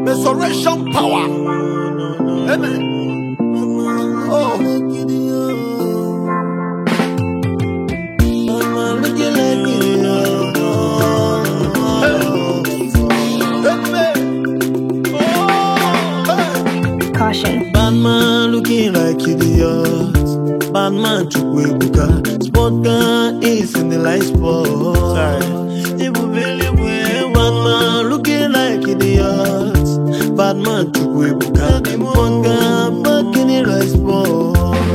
resurrection power. Amen. Oh. Caution. Bad man looking like idiot. Bad man Chukwuebuka. Sport gun is in the light spot. Bad man looking like idiot. Bad man Chukwuebuka. Sport gun back in the light spot.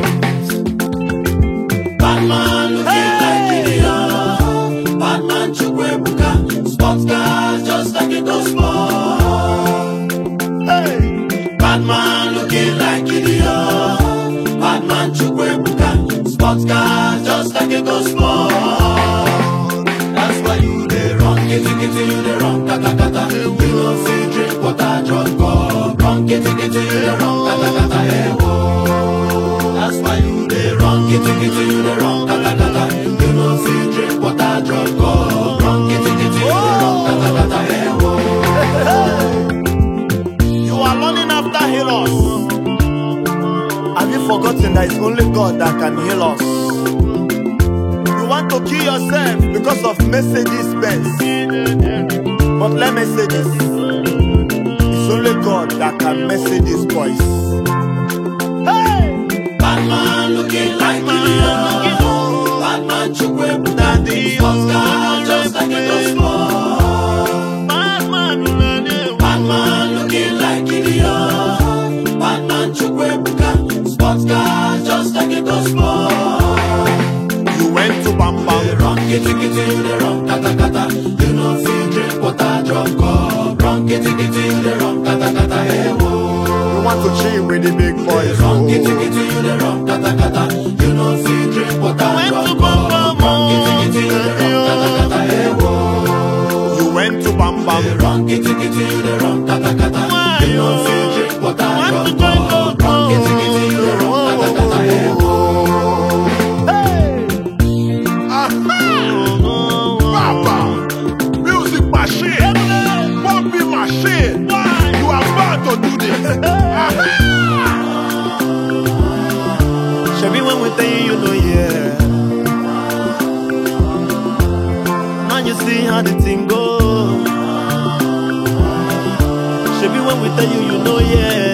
Bad man looking like idiot. Bad man Chukwuebuka. Sports car just like a ghost sport. Hey. Bad man looking like idiot. Bad man Chukwuebuka. Sports car just like a ghost sport. That's why you dey run, kitty you dey run, kata kata. You no fit drink water, drug go. Run, kitty you dey run, kata kata, hey wo. That's why you dey run, kitty you dey run, kata kata. You no fit drink water, drug go. Run, kitty you dey run, kata kata, hey wo. You are running after healers. Have you forgotten that it's only God that can heal us? You want to kill yourself because of Mercedes Benz. But let me say this. It's only God that can Mercedes boys. Hey! Bad man looking like idiot. Bad man Chukwuebuka. Sports car just like a ghost sport. Bad man looking like idiot. Bad man Chukwuebuka. Sports car just like a ghost sport. You went to Bam They Bam. run, kitty, you they run, kata kata. You no fit drink water, drop cup. Run, kitty, you they run, kata kata, hey wo. You want to chill with the big They boys. run, Oh. kitty, you they run, kata kata. You no fit drink water, drop cup. Run, kitty, you they run, kata kata, hey wo. You went to Bam They Bam. run, kitty, you they run, kata kata. You no fit drink water, drop cup. Run, kitty, you they run, kata kata, hey wo. Papa, music machine, pumping machine. You are about to do this. Shabby, when we tell you, you know, yeah. Now you see how the thing go. Shabby, when we tell you, you know, yeah.